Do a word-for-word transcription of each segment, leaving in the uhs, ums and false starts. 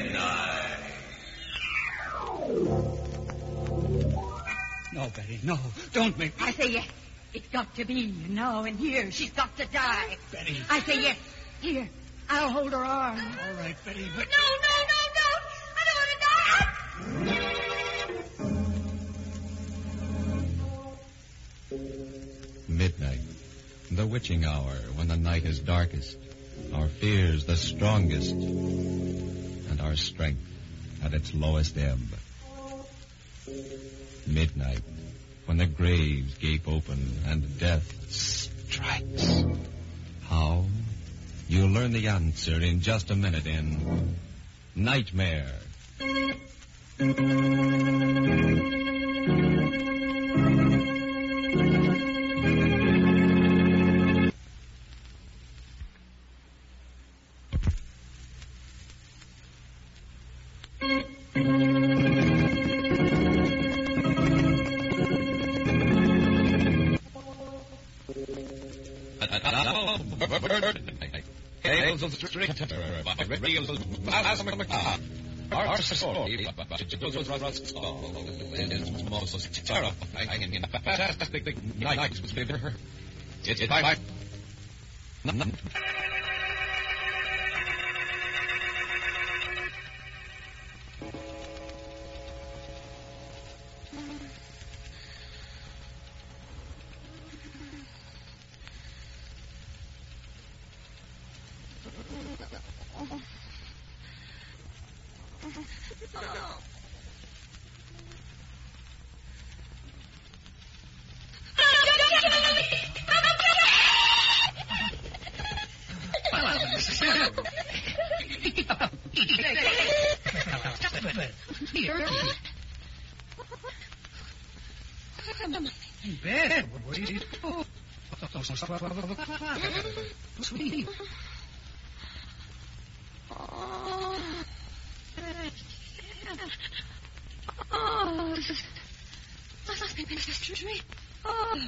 Midnight. No, Betty, no. Don't make me... I say yes. It's got to be now and here. She's got to die. Betty. I say yes. Here, I'll hold her arm. All right, Betty, but... No, no, no, don't. I don't want to die. Midnight, the witching hour when the night is darkest, our fears the strongest, and our strength at its lowest ebb. Midnight, when the graves gape open and death strikes. How? You'll learn the answer in just a minute in Nightmare. Tales of the Street by Radio Our story about Joe's Russell is most terrifying and fantastic nights with her. It's by... In bed? What are you doing? Sweet. Oh. Oh. Mystery. Oh.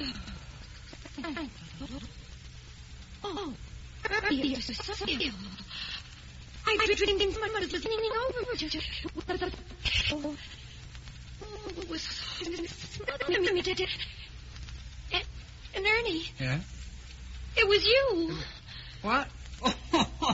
Oh. You're so still. I've been drinking my mother's listening over. Oh. Oh, it was smothering me. And, and Ernie. Yeah? It was you. What? Oh, oh, oh,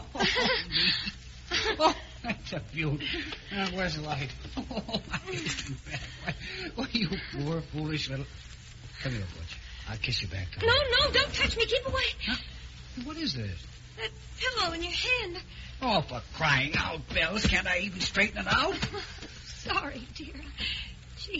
oh, that's a beauty. Uh, where's the light? Oh, I isn't bad. Why, why, you poor, foolish little... Come here, Butch. I'll kiss you back. No, no, don't touch me. Keep away. Huh? What is this? That pillow in your hand. Oh, for crying out, Bells. Can't I even straighten it out? Sorry, dear. Gee,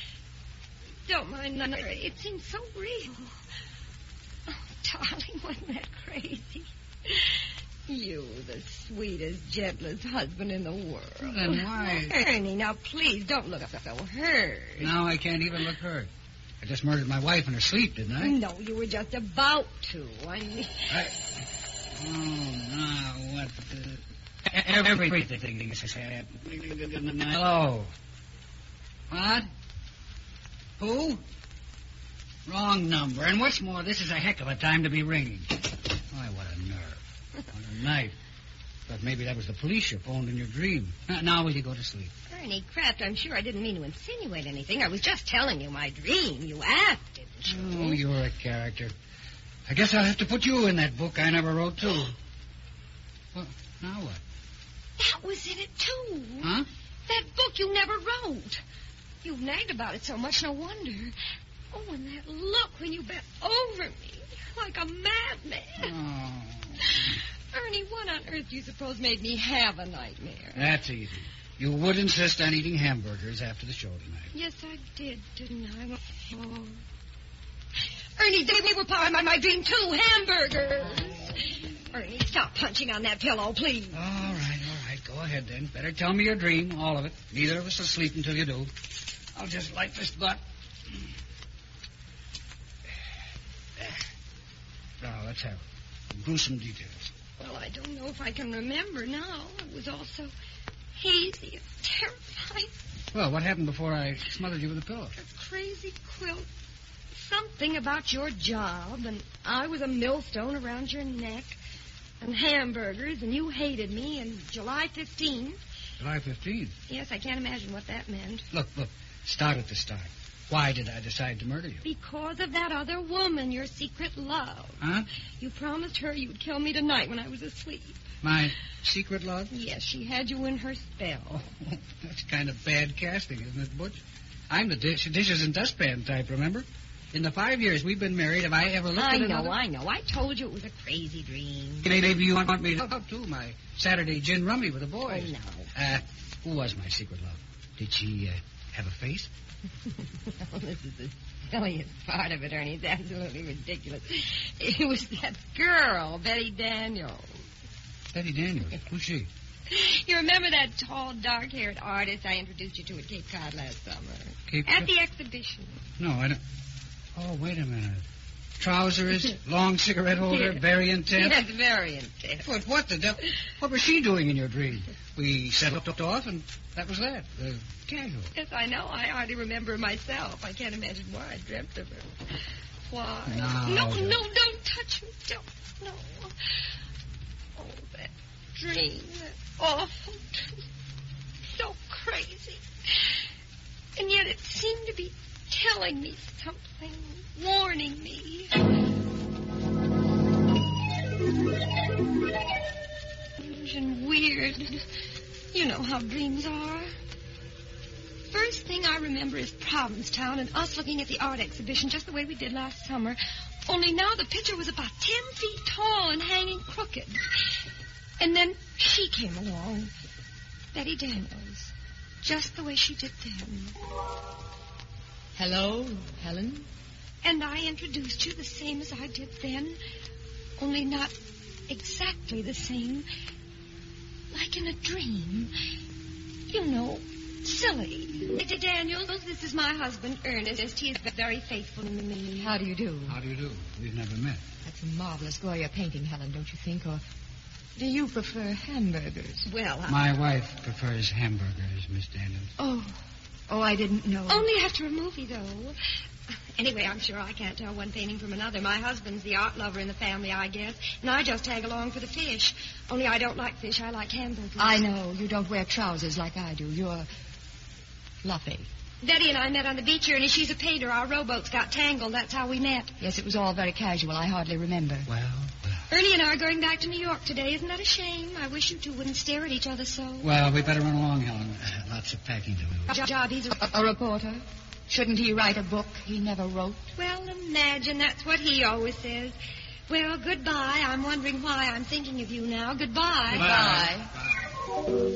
don't mind none of it. It seems so real. Oh, darling, wasn't that crazy? You, the sweetest, gentlest husband in the world. Well, then why? Ernie, now please don't look so hurt. Now I can't even look hurt. I just murdered my wife in her sleep, didn't I? No, you were just about to. I mean... I... Oh, now what the... Everything is happening. Hello. What? Who? Wrong number. And what's more, this is a heck of a time to be ringing. Why, what a nerve. What a night. Thought maybe that was the police you phoned in your dream. Now will you go to sleep? Ernie Kraft, I'm sure I didn't mean to insinuate anything. I was just telling you my dream. You asked, didn't you? Oh, you're a character. I guess I'll have to put you in that book I never wrote, too. Well, now what? That was in it, too. Huh? That book you never wrote. You nagged about it so much, no wonder. Oh, and that look when you bent over me, like a madman. Oh. Ernie, what on earth do you suppose made me have a nightmare? That's easy. You would insist on eating hamburgers after the show tonight. Yes, I did, didn't I? Oh. Ernie, they were part of my dream, too. Hamburgers. Ernie, stop punching on that pillow, please. All right, all right. Go ahead, then. Better tell me your dream, all of it. Neither of us will sleep until you do. I'll just light this butt. Now, let's have gruesome details. Well, I don't know if I can remember now. It was all so hazy and terrifying. Well, what happened before I smothered you with a pillow? A crazy quilt. Something about your job, and I was a millstone around your neck, and hamburgers, and you hated me, and July fifteenth, July fifteenth. Yes, I can't imagine what that meant. Look, look. Start at the start. Why did I decide to murder you? Because of that other woman, your secret love. Huh? You promised her you'd kill me tonight when I was asleep. My secret love? Yes, she had you in her spell. Oh, that's kind of bad casting, isn't it, Butch? I'm the dish, dishes and dustpan type, remember? In the five years we've been married, have I ever looked I at know, another? I know. I told you it was a crazy dream. Maybe you want me to hook up, too, my Saturday gin rummy with the boys. Oh, no. Uh, who was my secret love? Did she uh, have a face? Oh, this is the silliest part of it, Ernie. It's absolutely ridiculous. It was that girl, Betty Daniels. Betty Daniels? Who's she? You remember that tall, dark-haired artist I introduced you to at Cape Cod last summer? Cape At Cod? the exhibition. No, I don't. Oh, wait a minute. Trousers, long cigarette holder, Yes. very intense. Yes, very intense. But what the devil? What was she doing in your dream? We settled off, and that was that. Uh, casual. Yes, I know. I hardly remember myself. I can't imagine why I dreamt of her. Why? No, no, don't. no, don't touch me. Don't. No. Oh, that dream. That awful dream. So crazy. And yet it seemed to be telling me something, warning me. Strange and weird. You know how dreams are. First thing I remember is Provincetown and us looking at the art exhibition just the way we did last summer. Only now the picture was about ten feet tall and hanging crooked. And then she came along. Betty Daniels. Just the way she did then. Hello, Helen. And I introduced you the same as I did then. Only not exactly the same. Like in a dream. You know, silly. Betty Daniels, this is my husband, Ernest. He is very faithful to me. How do you do? How do you do? We've never met. That's a marvelous Goya painting, Helen, don't you think? Or do you prefer hamburgers? Well, I... My wife prefers hamburgers, Miss Daniels. Oh, oh, I didn't know. Only after a movie, though. Anyway, I'm sure I can't tell one painting from another. My husband's the art lover in the family, I guess. And I just tag along for the fish. Only I don't like fish. I like hamburgers. I know. You don't wear trousers like I do. You're fluffy. Betty and I met on the beach here, and she's a painter. Our rowboats got tangled. That's how we met. Yes, it was all very casual. I hardly remember. Well, well. Ernie and I are going back to New York today. Isn't that a shame? I wish you two wouldn't stare at each other so. Well, we better run along, Helen. Uh, lots of packing to do. Jo- Job, he's a... A, a reporter? Shouldn't he write a book he never wrote? Well, imagine. That's what he always says. Well, goodbye. I'm wondering why I'm thinking of you now. Goodbye. Goodbye.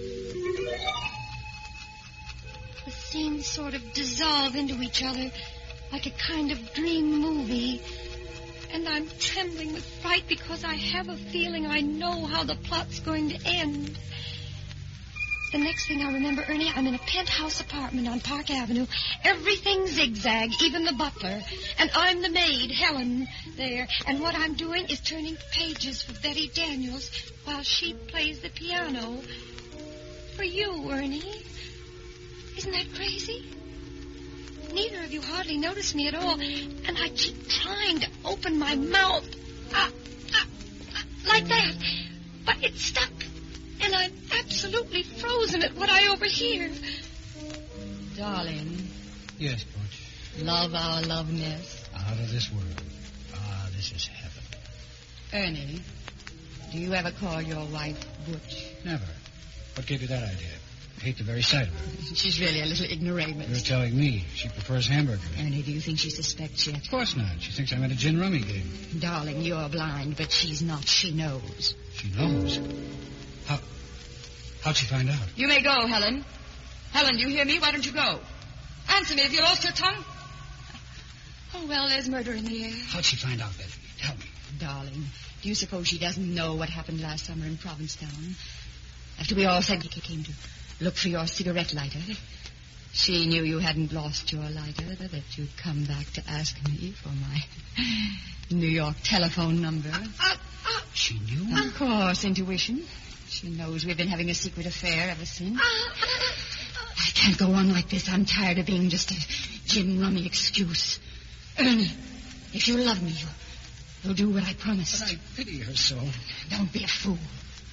The scenes sort of dissolve into each other like a kind of dream movie. And I'm trembling with fright because I have a feeling I know how the plot's going to end. The next thing I remember, Ernie, I'm in a penthouse apartment on Park Avenue. Everything zigzag, even the butler. And I'm the maid, Helen, there. And what I'm doing is turning pages for Betty Daniels while she plays the piano. For you, Ernie. Isn't that crazy? Neither of you hardly notice me at all. And I keep trying to open my mouth. Uh, uh, uh, like that. But it's stuck. And I'm absolutely frozen at what I overhear. Darling, Yes, Butch. love our loveness. Out of this world. Ah, this is heaven. Ernie, do you ever call your wife Butch? Never. What gave you that idea? I hate the very sight of her. She's really a little You're ignoramus. telling me she prefers hamburgers. Ernie, do you think she suspects yet? Of course not. She thinks I'm at a gin rummy game. Darling, you're blind, but she's not. She knows. She knows. How... How'd she find out? You may go, Helen. Helen, do you hear me? Why don't you go? Answer me. Have you lost your tongue? Oh, well, there's murder in the air. How'd she find out, Betty? Tell me. Darling, do you suppose she doesn't know what happened last summer in Provincetown? After we all said you came to look for your cigarette lighter, she knew you hadn't lost your lighter, that you'd come back to ask me for my New York telephone number. Uh, uh, She knew? Of course, intuition. She knows we've been having a secret affair ever since. uh, uh, I can't go on like this. I'm tired of being just a gin rummy excuse. Ernie, if you love me, you'll, you'll do what I promised. But I pity her so. Don't be a fool.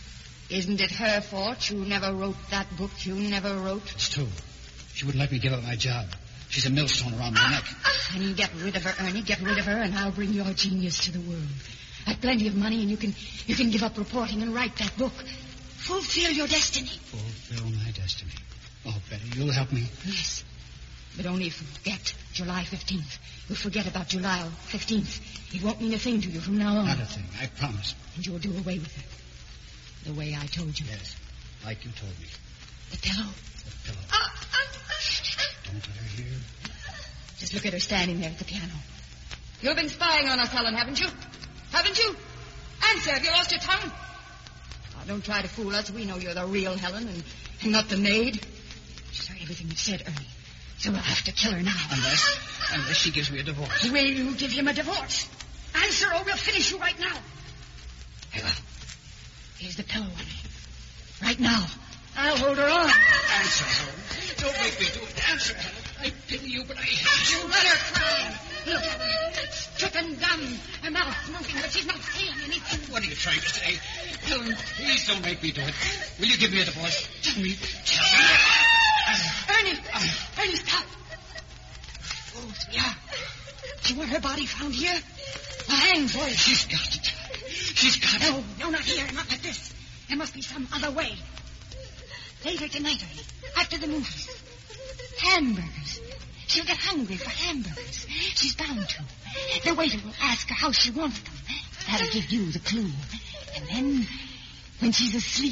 Isn't it her fault you never wrote that book you never wrote? It's true. She wouldn't let me give up my job. She's a millstone around my neck. Then get rid of her, Ernie. Get rid of her, and I'll bring your genius to the world. I've plenty of money, and you can you can give up reporting and write that book. Fulfill your destiny. Fulfill my destiny. Oh, Betty, you'll help me. Yes, but only if you forget July fifteenth. You'll forget about July fifteenth. It won't mean a thing to you from now on. Not a thing, I promise. And you'll do away with it. The way I told you. Yes, like you told me. The pillow. The pillow. Uh, uh, uh, Don't let her hear. Just look at her standing there at the piano. You've been spying on us, Helen, haven't you? Haven't you? Answer, have you lost your tongue? Oh, don't try to fool us. We know you're the real Helen and, and not the maid. She's heard everything you've said, Ernie. So we'll have to kill her now. Unless, unless she gives me a divorce. Will you give him a divorce? Answer or we'll finish you right now. Here, here's the pillow, Ernie. Right now. I'll hold her on. Answer, Helen. Don't make me do it. Answer, Helen. I pity you, but I hate you. You let her cry. Look at her. Stricken dumb. Her mouth moving, but she's not saying anything. What are you trying to say? Helen, please don't make me do it. Will you give me a divorce? Tell me. Tell me. Ernie. Ernie, stop. Oh, yeah. Do you want her body found here? A hanged boy. She's got it. She's got it. No, no, not here. Not like this. There must be some other way. Later tonight, Ernie. After the movies. Hamburgers. She'll get hungry for hamburgers. She's bound to. The waiter will ask her how she wants them. That'll give you the clue. And then, when she's asleep...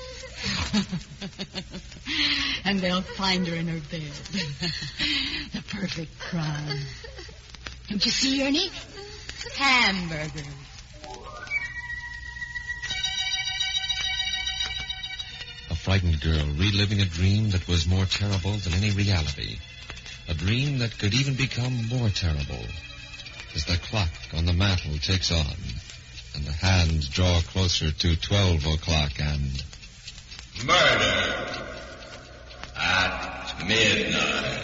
and they'll find her in her bed. The perfect crime. Don't you see, Ernie? Hamburgers. A frightened girl reliving a dream that was more terrible than any reality. A dream that could even become more terrible as the clock on the mantel ticks on and the hands draw closer to twelve o'clock and... Murder at midnight.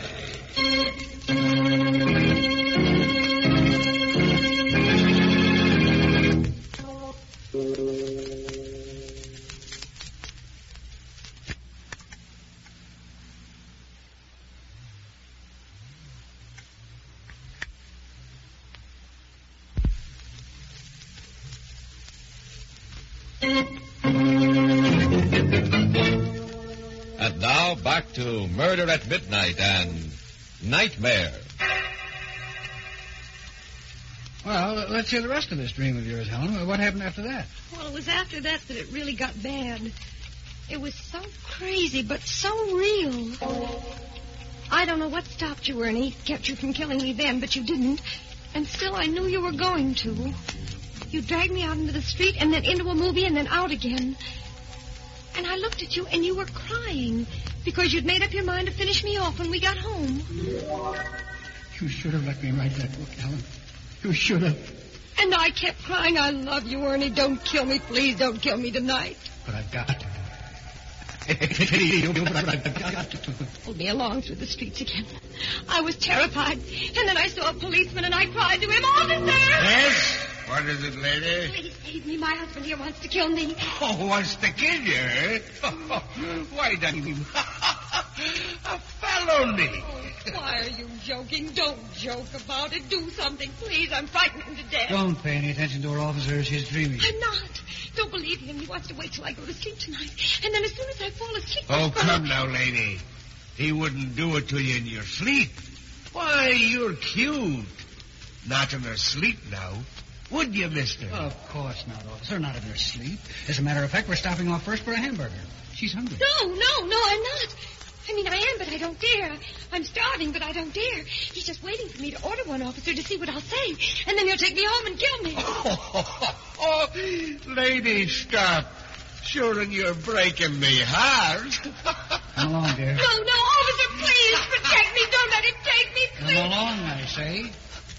And now back to Murder at Midnight and Nightmare. Well, let's hear the rest of this dream of yours, Helen. What happened after that? Well, it was after that that it really got bad. It was so crazy, but so real. I don't know what stopped you, Ernie, kept you from killing me then, but you didn't. And still I knew you were going to. You dragged me out into the street and then into a movie and then out again. And I looked at you and you were crying because you'd made up your mind to finish me off when we got home. You should have let me write that book, Helen. You should have. And I kept crying, I love you, Ernie. Don't kill me, please. Don't kill me tonight. But I've got to. Pity you, but I've got to. Pulled me along through the streets again. I was terrified. And then I saw a policeman and I cried to him, Officer! Yes? What is it, lady? Please save me. My husband here wants to kill me. Oh, wants to kill you, eh? Why doesn't he? A felony. Oh, why are you joking? Don't joke about it. Do something, please. I'm frightened him to death. Don't pay any attention to her, officer. She's dreaming. I'm not. Don't believe him. He wants to wait till I go to sleep tonight. And then as soon as I fall asleep... Oh, come now, lady. He wouldn't do it to you in your sleep. Why, you're cute. Not in her sleep now. Would you, mister? Of course not, officer. Not in her sleep. As a matter of fact, we're stopping off first for a hamburger. She's hungry. No, no, no, I'm not. I mean, I am, but I don't dare. I'm starving, but I don't dare. He's just waiting for me to order one, officer, to see what I'll say. And then he'll take me home and kill me. Oh, oh, oh, lady, stop. Sure, and you're breaking me heart. Come along, dear. No, no, officer, please protect me. Don't let him take me, please. Come along, I say.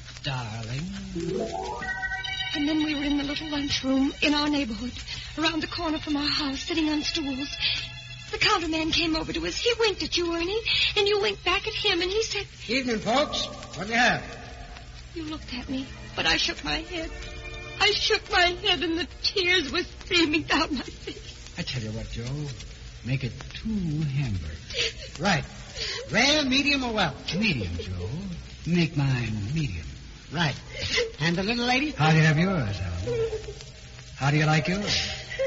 Darling. And then we were in the little lunchroom in our neighborhood, around the corner from our house, sitting on stools. The counterman came over to us. He winked at you, Ernie, and you winked back at him, and he said... Evening, folks. What do you have? You looked at me, but I shook my head. I shook my head, and the tears were streaming down my face. I tell you what, Joe. Make it two hamburgers. Right. Rare, medium, or well? Medium, Joe. Make mine medium. Right. And the little lady? How do you have yours, Alan? How do you like yours?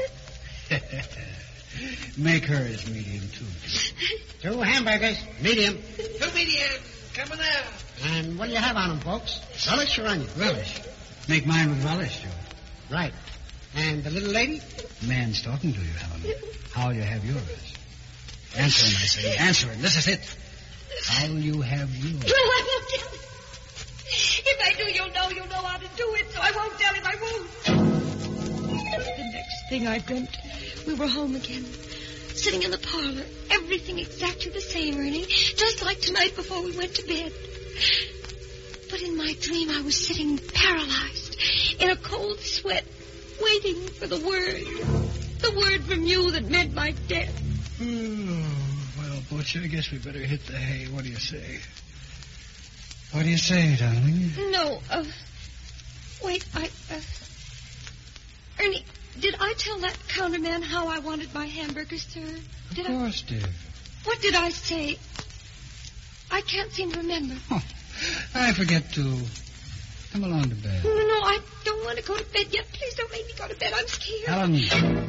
Make hers medium, too. Two hamburgers, medium. Two medium. Coming out. And what do you have on them, folks? Relish or onion? Relish. Make mine with relish, Joe. Right. And the little lady? The man's talking to you, Helen. How you have yours? Answer him, I say. Answer him. This is it. How you have yours? Well, I won't tell him. If I do, you'll know. You'll know how to do it, so I won't tell him. I won't. The next thing I dreamt, we were home again. Sitting in the parlor. Everything exactly the same, Ernie. Just like tonight before we went to bed. But in my dream, I was sitting paralyzed in a cold sweat, waiting for the word. The word from you that meant my death. Oh, well, Butch, I guess we better hit the hay. What do you say? What do you say, darling? No, uh... Wait, I, uh... Ernie, did I tell that counterman how I wanted my hamburgers served? Did Of course, I... dear. What did I say? I can't seem to remember. Oh, I forget to... Come along to bed. No, no, no, I don't want to go to bed yet. Please don't make me go to bed. I'm scared. Helen.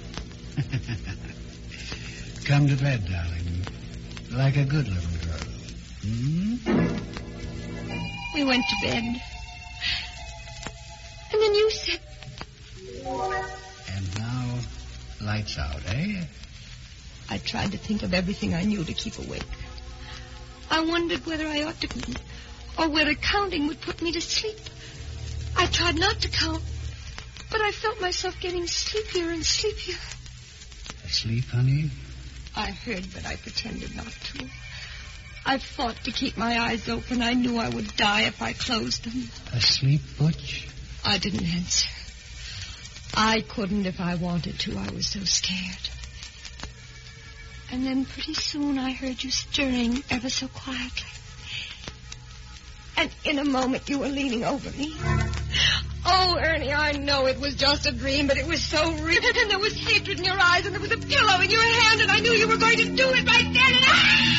Come to bed, darling. Like a good little girl. Hmm? We went to bed. And then you said... And now, lights out, eh? I tried to think of everything I knew to keep awake. I wondered whether I ought to... or whether counting would put me to sleep. I tried not to count, but I felt myself getting sleepier and sleepier. Asleep, honey? I heard, but I pretended not to. I fought to keep my eyes open. I knew I would die if I closed them. Asleep, Butch? I didn't answer. I couldn't if I wanted to. I was so scared. And then pretty soon I heard you stirring ever so quietly. And in a moment you were leaning over me. Oh, Ernie, I know it was just a dream, but it was so real. And there was hatred in your eyes, and there was a pillow in your hand, and I knew you were going to do it right then. And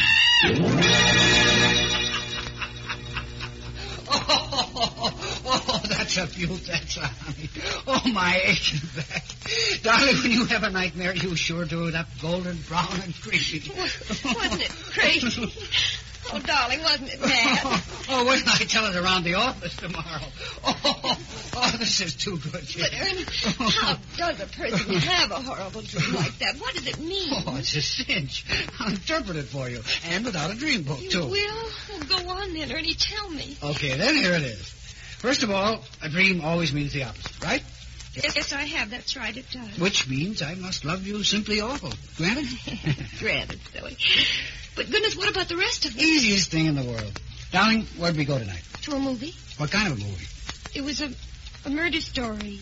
I... Oh, oh, oh, that's a beaut, that's a honey. Oh, my aching back. Darling, when you have a nightmare, you sure do it up golden brown and creamy. Wasn't it crazy? Oh, darling, wasn't it bad? Oh, oh, wait till I tell it around the office tomorrow. Oh, oh, oh, this is too good, Jim. But, Ernie, how does a person have a horrible dream like that? What does it mean? Oh, it's a cinch. I'll interpret it for you. And without a dream book, You too. will? Well, go on then, Ernie. Tell me. Okay, then here it is. First of all, a dream always means the opposite, right? Yes, I have. That's right, it does. Which means I must love you simply awful. Granted? Granted, silly. But goodness, what about the rest of it? Easiest thing in the world. Darling, where'd we go tonight? To a movie? What kind of a movie? It was a, a murder story.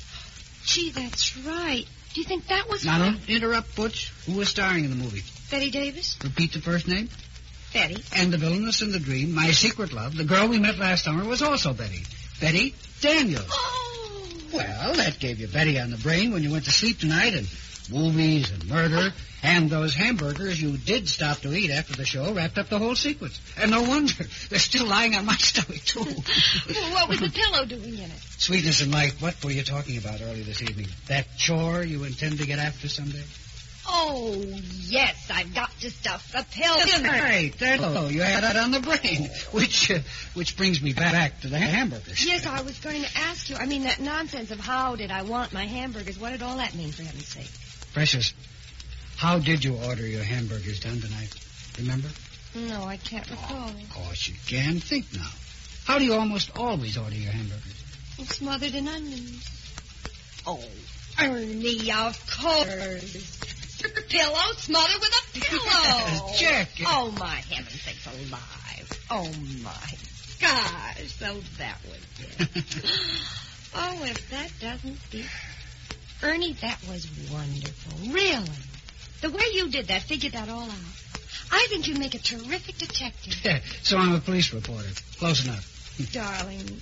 Gee, that's right. Do you think that was... Now, her? don't interrupt, Butch. Who was starring in the movie? Betty Davis? Repeat the first name. Betty. And the villainess in the dream, my secret love, the girl we met last summer, was also Betty. Betty Daniels. Oh! Well, that gave you Betty on the brain when you went to sleep tonight, and movies and murder, and those hamburgers you did stop to eat after the show wrapped up the whole sequence. And no wonder. They're still lying on my stomach, too. Well, what was the pillow doing in it? Sweetness and light, what were you talking about early this evening? That chore you intend to get after someday? Oh, yes, I've got to stuff the pillow in her. Right, that, oh, you had that on the brain, which uh, which brings me back to the hamburgers. Yes, I was going to ask you. I mean, that nonsense of how did I want my hamburgers. What did all that mean, for heaven's sake? Precious, how did you order your hamburgers done tonight? Remember? No, I can't recall. Of course you can. Think now. How do you almost always order your hamburgers? Smothered in onions. Oh, Ernie, of course. Pillow smothered with a pillow. Check. Oh, my heaven sakes alive. Oh, my gosh. So that was it. Oh, if that doesn't beat... Ernie, that was wonderful. Really. The way you did that, figured that all out. I think you'd make a terrific detective. So I'm a police reporter. Close enough. Darling,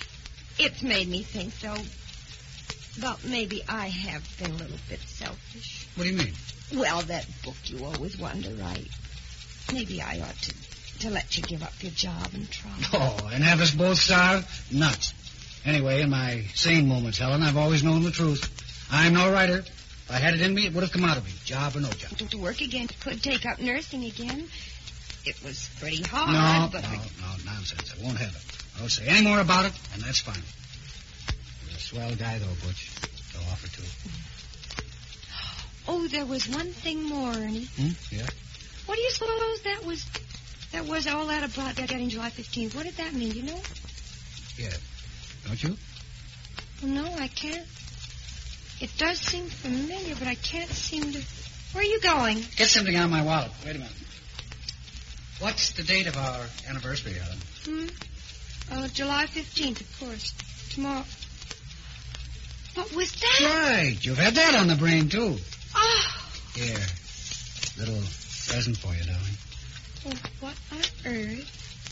it's made me think, though, about maybe I have been a little bit selfish. What do you mean? Well, that book you always wanted to write. Maybe I ought to, to let you give up your job and try. Oh, and have us both starve? Nuts. Anyway, in my sane moments, Helen, I've always known the truth. I'm no writer. If I had it in me, it would have come out of me, job or no job. To, to work again, could take up nursing again. It was pretty hard, No, but no, I... no, nonsense. I won't have it. I won't say any more about it, and that's fine. You're a swell guy, though, Butch. To offer to. Oh, there was one thing more, Ernie. Hmm? Yeah? What do you suppose that was? That was all that about getting July fifteenth. What did that mean, you know? Yeah. Don't you? Well, no, I can't. It does seem familiar, but I can't seem to... Where are you going? Get something out of my wallet. Wait a minute. What's the date of our anniversary, Helen? Hmm? Uh, July fifteenth, of course. Tomorrow. What was that? Right. You've had that on the brain, too. Oh. Here. Little present for you, darling. Well, what on earth?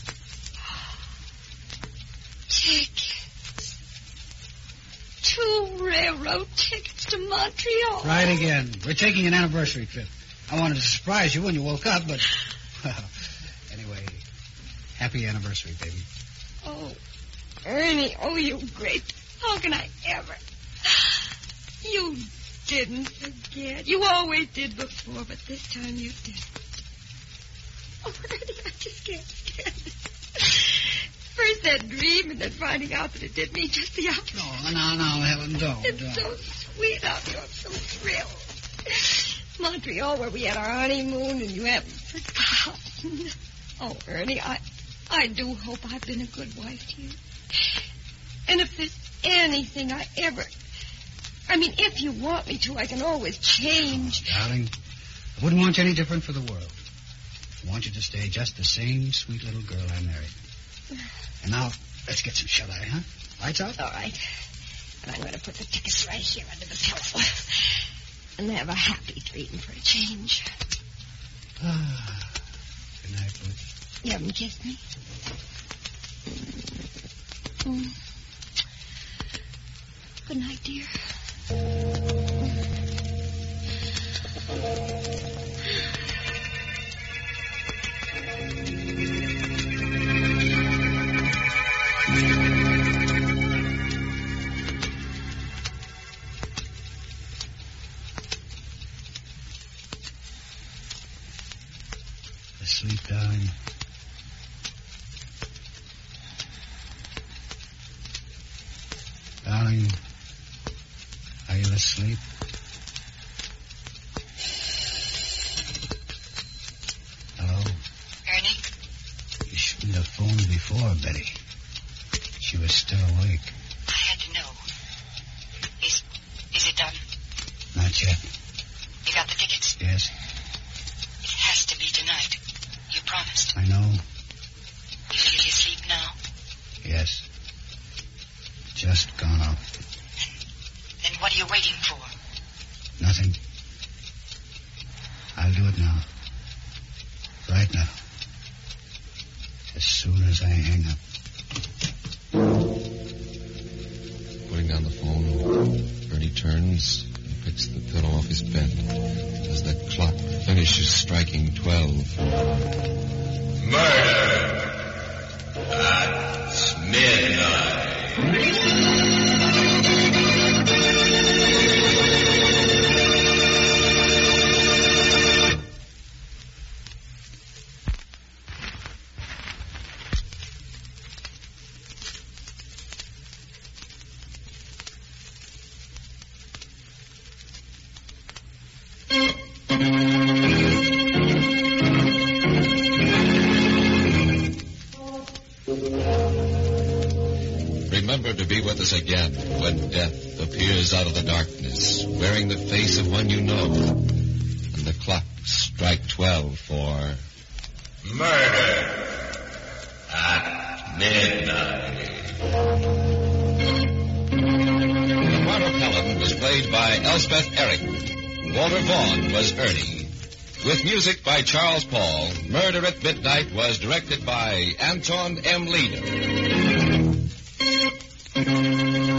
Tickets. Two railroad tickets to Montreal. Right again. We're taking an anniversary trip. I wanted to surprise you when you woke up, but... Well, anyway, happy anniversary, baby. Oh, Ernie, oh, you great... How can I ever... You didn't forget. You always did before, but this time you didn't. Oh, Ernie, I just can't stand it. First that dream, and then finding out that it did me just the opposite. No, no, no, Helen, don't, It's don't. so sweet out here. I'm so thrilled. Montreal, where we had our honeymoon, and you haven't forgotten. Oh, Ernie, I, I do hope I've been a good wife to you. And if there's anything I ever... I mean, if you want me to, I can always change. Oh, darling, I wouldn't want you any different for the world. I want you to stay just the same sweet little girl I married. And now, let's get some shut-eye, huh? Lights out? All right. And I'm going to put the tickets right here under the pillow. And have a happy dream for a change. Ah, good night, Butch. You haven't kissed me? Mm. Good night, dear. Asleep, darling. Darling, are you asleep? Hello? Ernie? You shouldn't have phoned before, Betty. She was still awake. I had to know. Is is it done? Not yet. You got the tickets? Yes, It has to be tonight. You promised. I know. You feel you sleep now? Yes. Just gone out. Then what are you waiting for? Nothing. I'll do it now. Right now. As soon as I hang up. Putting down the phone, Ernie turns and picks the pillow off his bed as the clock finishes striking twelve. Murder at midnight. Remember to be with us again when death appears out of the darkness, wearing the face of one you know, and the clocks strike twelve for... Murder at midnight. The part of Helen was played by Elspeth Eric. Walter Vaughn was Ernie. With music by Charles Paul, Murder at Midnight was directed by Anton M. Leader.